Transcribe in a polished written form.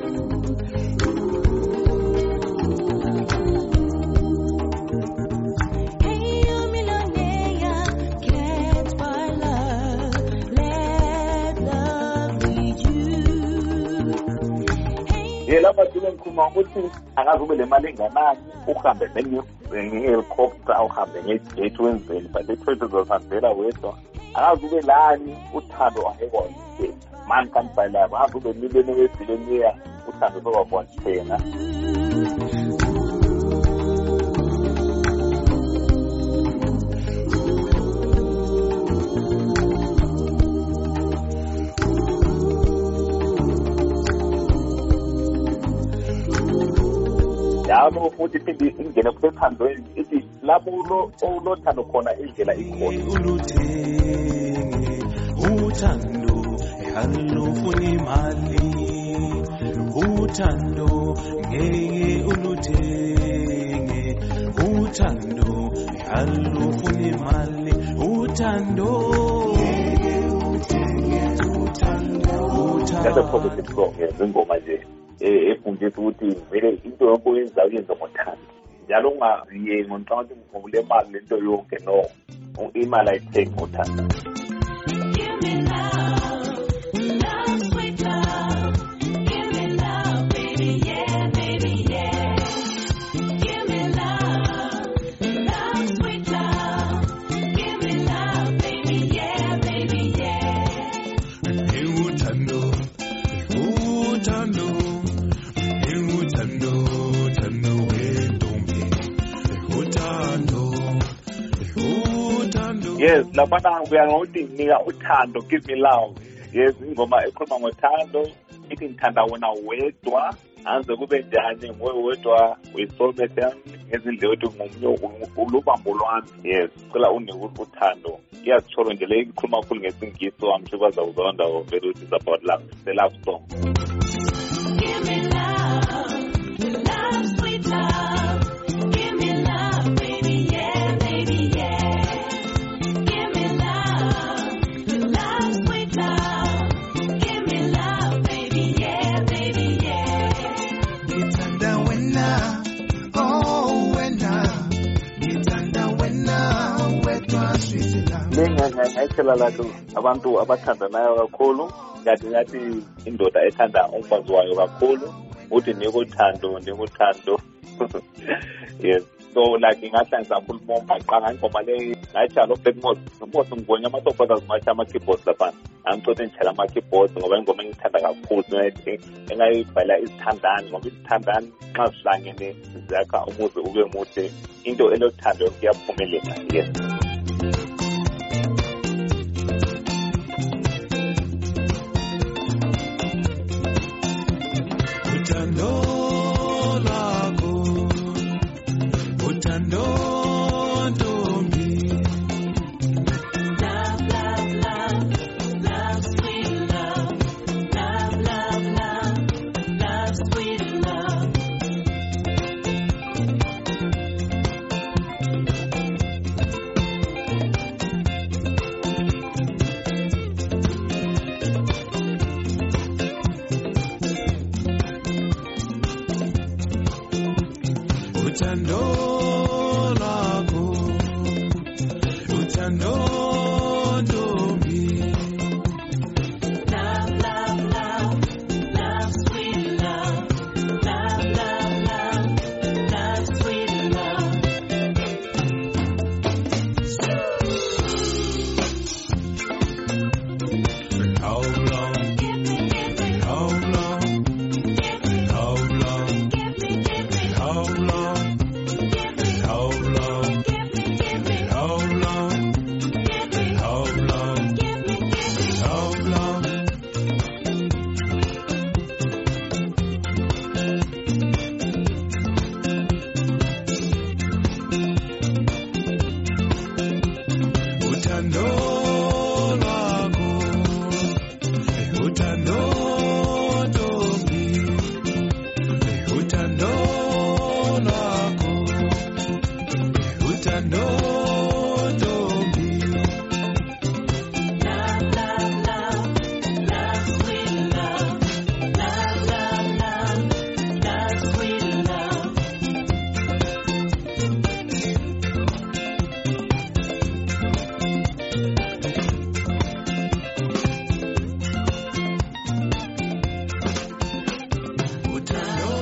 Lapha dume ngikhuluma ukuthi angazi ube le mali enganani uhambe nge-helicopter uhambe nge-jet wenzeni but ethwethu uzosihambela wedwa angazi ube lani uthando angekwazi man can't buy love angazi ube miliyoni webhiliyoniya uthando sokwabonithena yabo futhi phinde ingene kuthandweni ithi lapho ulothando khona indlela ikhona uthando alufuni imali uthando ngeke uluthenge uthando alufuni imali uthando That's a positive song ngengoma nje efundisa ukuthi vele into yonke oyenzayo uyenza ngothando njalo ungaziye ngonqondo ngokule mali lento yonke no imali ayithengi ngothando Yes, lapha uyangokuthi nika uthando, give me love. Yes, ingoma ekhuluma ngothando, ithi ngithanda wena wedwa, anze kube njani nguwe wedwa, uyisoulmate yami, ngezindlela ethi ngomunye ulubambo lwami. Yes, cela unike uthando. Iyasitsholo nje le ikhuluma kakhulu ngesingisi, I'm sure bazawuzonda vele ukuthi it's about love, the love song. Give me love, love, sweet love. Give me love, baby, yeah, baby, yeah. Ngayithela lakho abantu abathandanayo kakhulu ngathi indoda ethanda umfazi wayo kakhulu uthi nikuthando yes so like ngahlanza kakhulu momaqanga ingoma le ngayithala Blackmos ngigonya amasofana zimacha ama-keyboards lapha angicothe ngithala ama-keyboards ngoba ingoma engithanda kakhulu engayibhala izithandani ngoba izithandani xa zihlangene ziyakha umuzi ube muhle into elothando kuyaphumelela yes uthando